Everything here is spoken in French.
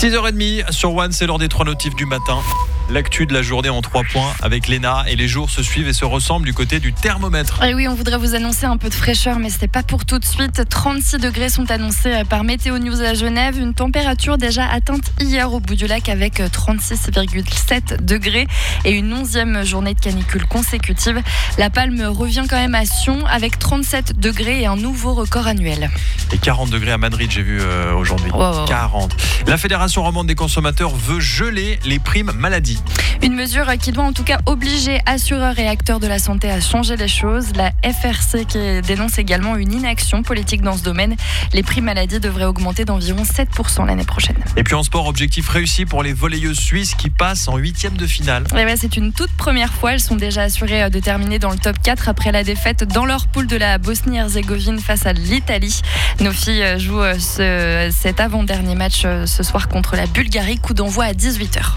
6h30 sur One, c'est l'heure des 3 notifs du matin. L'actu de la journée en 3 points avec Léna, et les jours se suivent et se ressemblent du côté du thermomètre. Et oui, on voudrait vous annoncer un peu de fraîcheur, mais c'était pas pour tout de suite. 36 degrés sont annoncés par Météo News à Genève. Une température déjà atteinte hier au bout du lac avec 36,7 degrés et une 11e journée de canicule consécutive. La Palme revient quand même à Sion avec 37 degrés et un nouveau record annuel. Et 40 degrés à Madrid, j'ai vu aujourd'hui. Wow. 40. La Fédération romande des consommateurs veut geler les primes maladie. Une mesure qui doit en tout cas obliger assureurs et acteurs de la santé à changer les choses. La FRC qui dénonce également une inaction politique dans ce domaine. Les primes maladie devraient augmenter d'environ 7% l'année prochaine. Et puis en sport, objectif réussi pour les volleyeuses suisses qui passent en 8e de finale. Et ouais, c'est une toute première fois. Elles sont déjà assurées de terminer dans le top 4 après la défaite dans leur poule de la Bosnie-Herzégovine face à l'Italie. Nos filles jouent cet avant-dernier match ce soir contre la Bulgarie. Coup d'envoi à 18h.